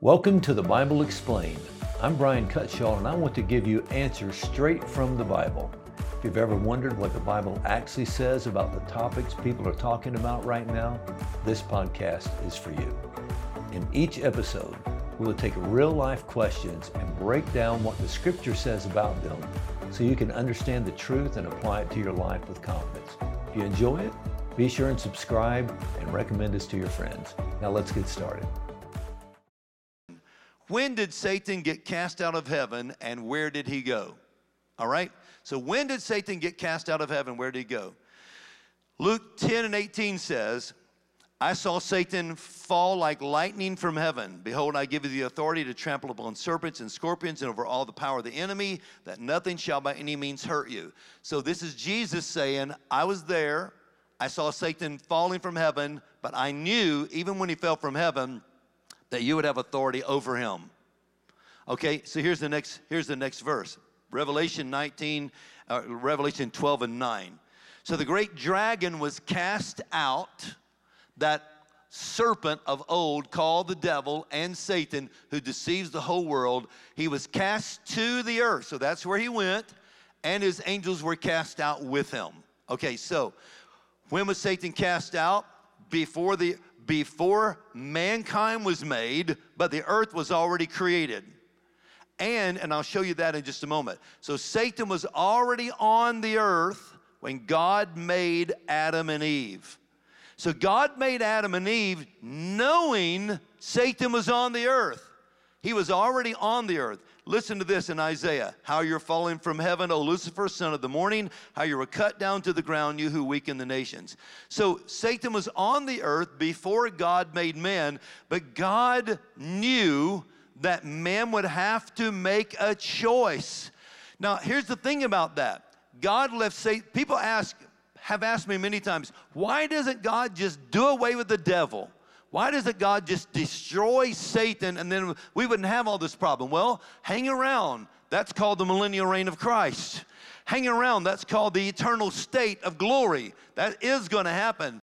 Welcome to the Bible Explained. I'm Brian Cutshaw, and I want to give you answers straight from the Bible. If you've ever wondered what the Bible actually says about the topics people are talking about right now, this podcast is for you. In each episode, we will take real-life questions and break down what the Scripture says about them so you can understand the truth and apply it to your life with confidence. If you enjoy it, be sure and subscribe and recommend us to your friends. Now let's get started. When did Satan get cast out of heaven, and where did he go? All right? So when did Satan get cast out of heaven? Where did he go? Luke 10:18 says, I saw Satan fall like lightning from heaven. Behold, I give you the authority to trample upon serpents and scorpions and over all the power of the enemy, that nothing shall by any means hurt you. So this is Jesus saying, I was there. I saw Satan falling from heaven, but I knew, even when he fell from heaven, that you would have authority over him. Okay, so here's the next verse. Revelation 12 and 9. So the great dragon was cast out, that serpent of old called the devil and Satan, who deceives the whole world. He was cast to the earth. So that's where he went, and his angels were cast out with him. Okay, so when was Satan cast out? Before mankind was made, but the earth was already created. And I'll show you that in just a moment. So Satan was already on the earth when God made Adam and Eve. So God made Adam and Eve knowing Satan was on the earth. He was already on the earth. Listen to this in Isaiah. How you're falling from heaven, O Lucifer, son of the morning. How you were cut down to the ground, you who weaken the nations. So Satan was on the earth before God made man, but God knew that man would have to make a choice. Now, here's the thing about that. God left Satan. People have asked me many times, why doesn't God just do away with the devil? Why doesn't God just destroy Satan and then we wouldn't have all this problem? Well, hang around. That's called the millennial reign of Christ. Hang around. That's called the eternal state of glory. That is going to happen.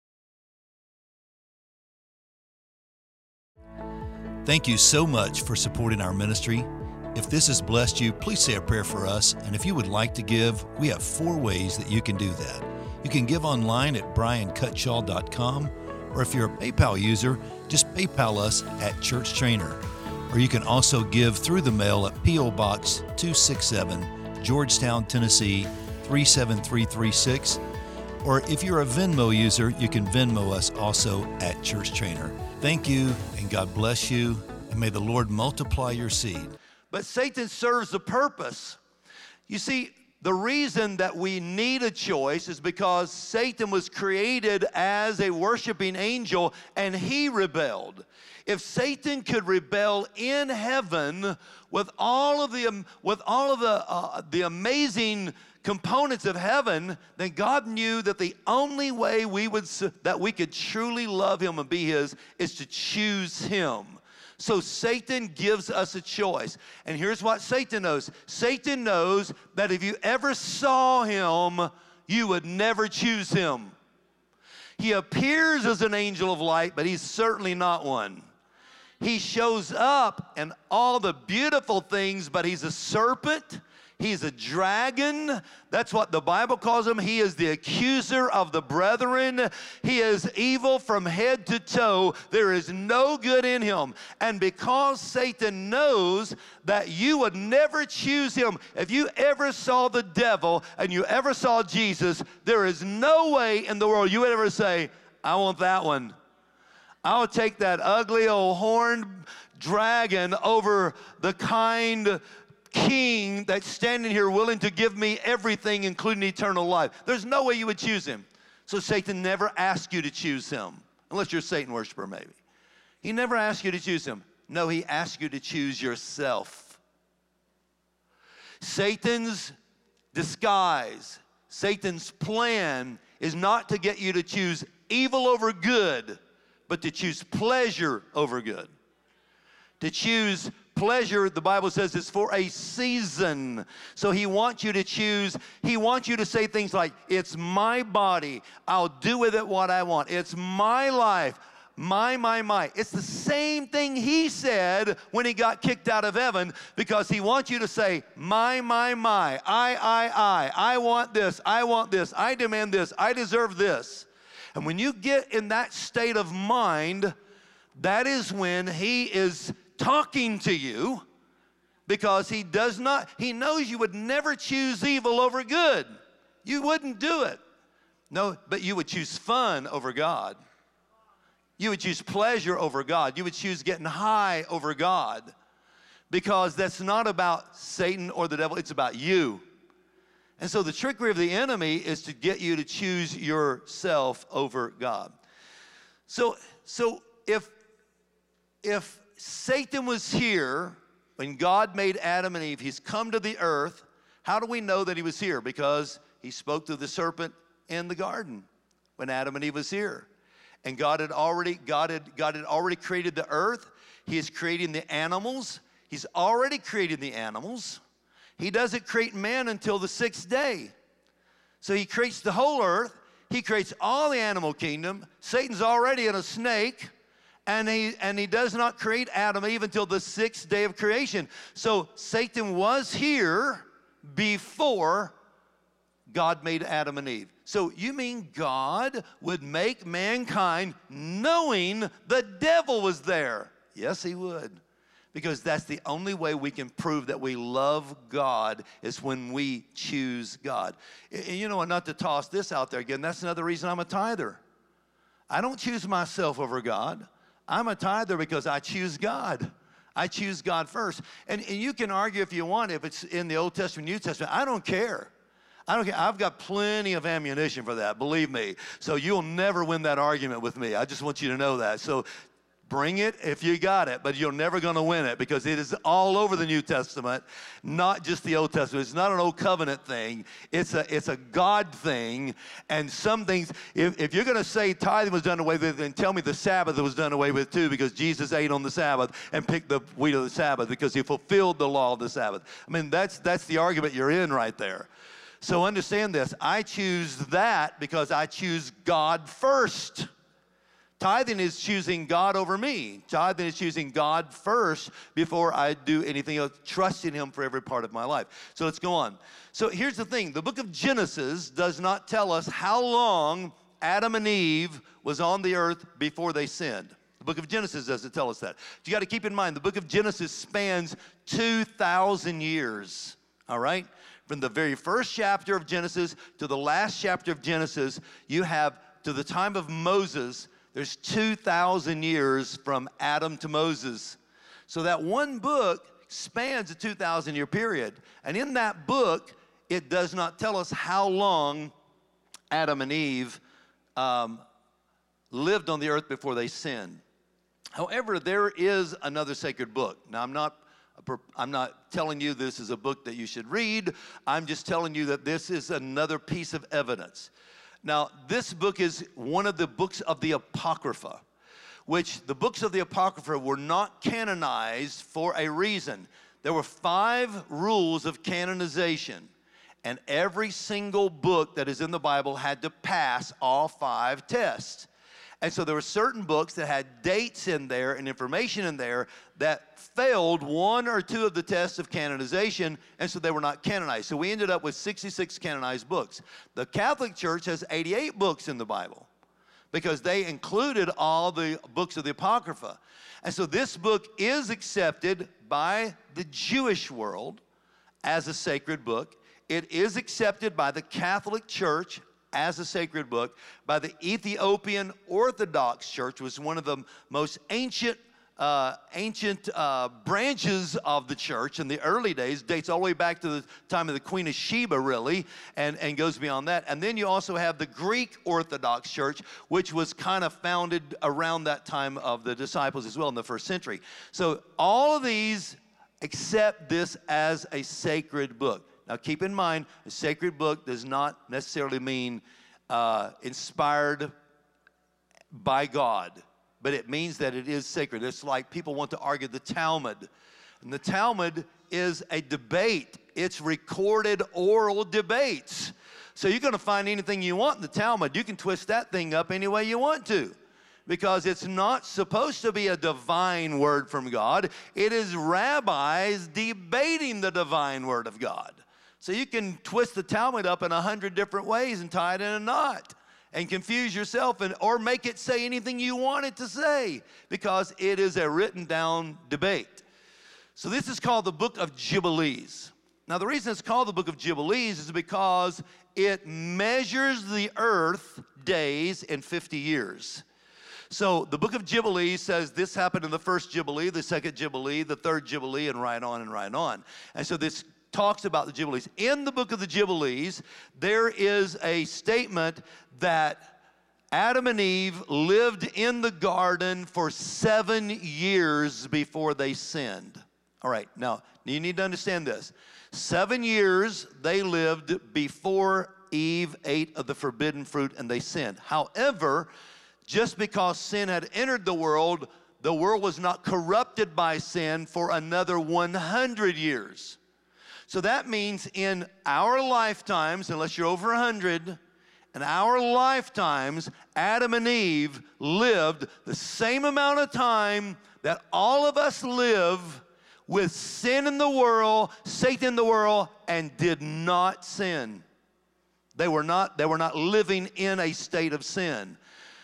Thank you so much for supporting our ministry. If this has blessed you, please say a prayer for us. And if you would like to give, we have 4 ways that you can do that. You can give online at briancutshaw.com. Or if you're a PayPal user, just PayPal us at Church Trainer. Or you can also give through the mail at P.O. Box 267, Georgetown, Tennessee 37336. Or if you're a Venmo user, you can Venmo us also at Church Trainer. Thank you, and God bless you, and may the Lord multiply your seed. But Satan serves a purpose. You see, the reason that we need a choice is because Satan was created as a worshiping angel and he rebelled. If Satan could rebel in heaven with all of the amazing components of heaven, then God knew that the only way that we could truly love him and be his is to choose him. So Satan gives us a choice. And here's what Satan knows. Satan knows that if you ever saw him, you would never choose him. He appears as an angel of light, but he's certainly not one. He shows up in all the beautiful things, but he's a serpent. He's a dragon. That's what the Bible calls him. He is the accuser of the brethren. He is evil from head to toe. There is no good in him. And because Satan knows that you would never choose him, if you ever saw the devil and you ever saw Jesus, there is no way in the world you would ever say, I want that one. I would take that ugly old horned dragon over the kind king that's standing here willing to give me everything, including eternal life. There's no way you would choose him. So Satan never asks you to choose him, unless you're a Satan worshiper maybe. He never asks you to choose him. No, he asks you to choose yourself. Satan's disguise, Satan's plan is not to get you to choose evil over good, but to choose pleasure over good. To choose pleasure, the Bible says, is for a season. So he wants you to choose. He wants you to say things like, it's my body. I'll do with it what I want. It's my life. My. It's the same thing he said when he got kicked out of heaven, because he wants you to say, my. I want this, I demand this, I deserve this. And when you get in that state of mind, that is when he is talking to you, because he knows you would never choose evil over good. You wouldn't do it. No, but you would choose fun over God. You would choose pleasure over God. You would choose getting high over God, because that's not about Satan or the devil. It's about you. And so the trickery of the enemy is to get you to choose yourself over God. So if Satan was here when God made Adam and Eve, he's come to the earth. How do we know that he was here? Because he spoke to the serpent in the garden when Adam and Eve was here. And God had already created the earth. He is creating the animals. He's already created the animals. He doesn't create man until the 6th day. So he creates the whole earth. He creates all the animal kingdom. Satan's already in a snake. And he does not create Adam and Eve until the 6th day of creation. So Satan was here before God made Adam and Eve. So you mean God would make mankind knowing the devil was there? Yes, he would. Because that's the only way we can prove that we love God, is when we choose God. And you know what, not to toss this out there again, that's another reason I'm a tither. I don't choose myself over God. I'm a tither because I choose God. I choose God first. And you can argue if you want, if it's in the Old Testament, New Testament. I don't care. I've got plenty of ammunition for that, believe me. So you'll never win that argument with me. I just want you to know that. So bring it if you got it, but you're never going to win it, because it is all over the New Testament, not just the Old Testament. It's not an old covenant thing. It's a God thing. And some things, if you're going to say tithing was done away with, then tell me the Sabbath was done away with too, because Jesus ate on the Sabbath and picked the wheat of the Sabbath because he fulfilled the law of the Sabbath. I mean, that's the argument you're in right there. So understand this. I choose that because I choose God first. Tithing is choosing God over me. Tithing is choosing God first before I do anything else, trusting him for every part of my life. So let's go on. So here's the thing. The book of Genesis does not tell us how long Adam and Eve was on the earth before they sinned. The book of Genesis doesn't tell us that. You got to keep in mind, the book of Genesis spans 2,000 years, all right? From the very first chapter of Genesis to the last chapter of Genesis, you have, to the time of Moses, there's 2,000 years from Adam to Moses. So that one book spans a 2,000-year period. And in that book, it does not tell us how long Adam and Eve lived on the earth before they sinned. However, there is another sacred book. Now, I'm not telling you this is a book that you should read. I'm just telling you that this is another piece of evidence. Now, this book is one of the books of the Apocrypha, which the books of the Apocrypha were not canonized for a reason. There were 5 rules of canonization, and every single book that is in the Bible had to pass all 5 tests. And so there were certain books that had dates in there and information in there that failed 1 or 2 of the tests of canonization, and so they were not canonized. So we ended up with 66 canonized books. The Catholic Church has 88 books in the Bible because they included all the books of the Apocrypha. And so this book is accepted by the Jewish world as a sacred book. It is accepted by the Catholic Church as a sacred book, by the Ethiopian Orthodox Church, was one of the most ancient branches of the church in the early days, dates all the way back to the time of the Queen of Sheba, really, and goes beyond that. And then you also have the Greek Orthodox Church, which was kind of founded around that time of the disciples as well in the 1st century. So all of these accept this as a sacred book. Now, keep in mind, a sacred book does not necessarily mean inspired by God, but it means that it is sacred. It's like people want to argue the Talmud. And the Talmud is a debate. It's recorded oral debates. So you're going to find anything you want in the Talmud. You can twist that thing up any way you want to, because it's not supposed to be a divine word from God. It is rabbis debating the divine word of God. So you can twist the Talmud up in 100 different ways and tie it in a knot and confuse yourself or make it say anything you want it to say, because it is a written down debate. So this is called the Book of Jubilees. Now the reason it's called the Book of Jubilees is because it measures the earth days in 50 years. So the Book of Jubilees says this happened in the first Jubilee, the second Jubilee, the third Jubilee, and right on and right on. And so this talks about the Jubilees. In the Book of the Jubilees, there is a statement that Adam and Eve lived in the garden for 7 years before they sinned. All right, now you need to understand this. 7 years they lived before Eve ate of the forbidden fruit and they sinned. However, just because sin had entered the world was not corrupted by sin for another 100 years. So that means in our lifetimes, unless you're over 100, in our lifetimes, Adam and Eve lived the same amount of time that all of us live with sin in the world, Satan in the world, and did not sin. They were not living in a state of sin.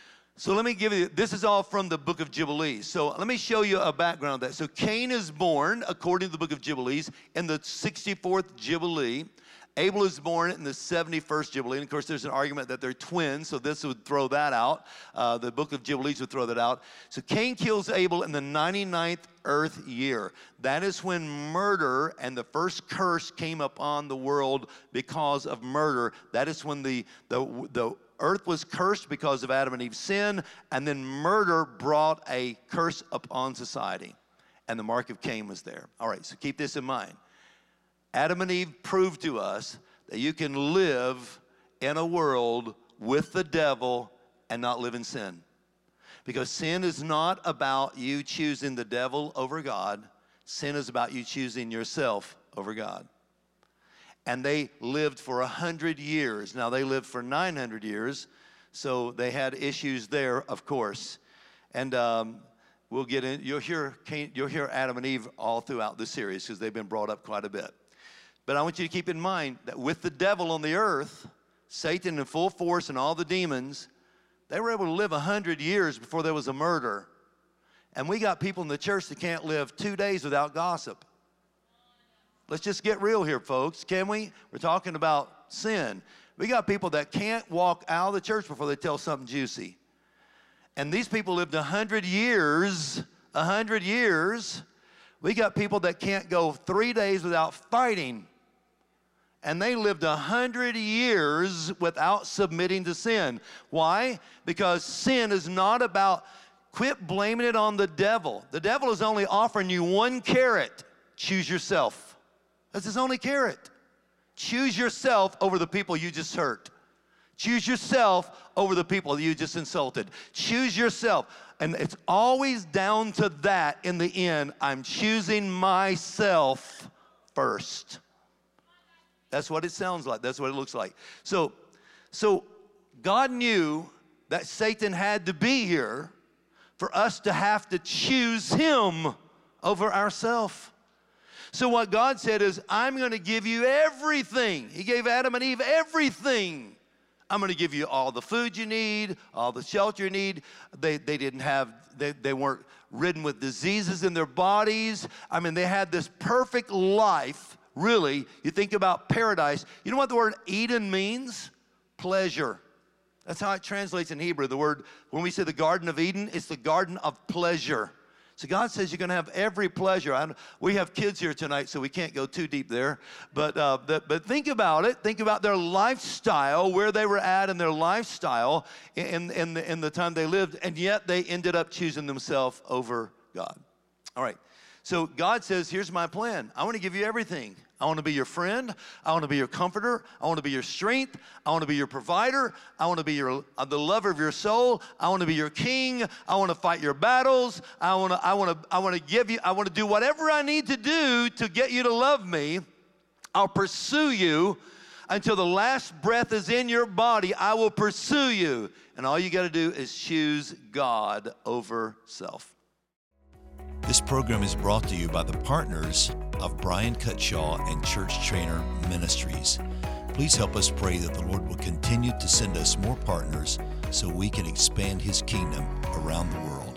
So let me give you, this is all from the Book of Jubilees. So let me show you a background of that. So Cain is born, according to the Book of Jubilees, in the 64th Jubilee. Abel is born in the 71st Jubilee. And of course, there's an argument that they're twins, so this would throw that out. The Book of Jubilees would throw that out. So Cain kills Abel in the 99th earth year. That is when murder and the first curse came upon the world because of murder. That is when the earth was cursed because of Adam and Eve's sin, and then murder brought a curse upon society. And the mark of Cain was there. All right, so keep this in mind. Adam and Eve proved to us that you can live in a world with the devil and not live in sin. Because sin is not about you choosing the devil over God. Sin is about you choosing yourself over God. And they lived for 100 years. Now, they lived for 900 years, so they had issues there, of course. And we'll get in. You'll hear Adam and Eve all throughout the series because they've been brought up quite a bit. But I want you to keep in mind that with the devil on the earth, Satan in full force and all the demons, they were able to live 100 years before there was a murder. And we got people in the church that can't live 2 days without gossip. Let's just get real here, folks, can we? We're talking about sin. We got people that can't walk out of the church before they tell something juicy. And these people lived 100 years, 100 years. We got people that can't go 3 days without fighting. And they lived 100 years without submitting to sin. Why? Because sin is not about, quit blaming it on the devil. The devil is only offering you one carrot. Choose yourself. That's his only carrot. Choose yourself over the people you just hurt. Choose yourself over the people you just insulted. Choose yourself. And it's always down to that in the end. I'm choosing myself first. That's what it sounds like. That's what it looks like. So God knew that Satan had to be here for us to have to choose him over ourselves. So what God said is, I'm going to give you everything. He gave Adam and Eve everything. I'm going to give you all the food you need, all the shelter you need. They weren't ridden with diseases in their bodies. I mean, they had this perfect life, really. You think about paradise. You know what the word Eden means? Pleasure. That's how it translates in Hebrew. The word, when we say the Garden of Eden, it's the garden of pleasure. So God says you're going to have every pleasure. We have kids here tonight, so we can't go too deep there. But think about it. Think about their lifestyle, where they were at in their lifestyle in the time they lived, and yet they ended up choosing themselves over God. All right. So God says, here's my plan. I want to give you everything. I want to be your friend. I want to be your comforter. I want to be your strength. I want to be your provider. I want to be the lover of your soul. I want to be your king. I want to fight your battles. I want to do whatever I need to do to get you to love me. I'll pursue you. Until the last breath is in your body, I will pursue you. And all you got to do is choose God over self. This program is brought to you by the partners of Brian Cutshaw and Church Trainer Ministries. Please help us pray that the Lord will continue to send us more partners so we can expand His kingdom around the world.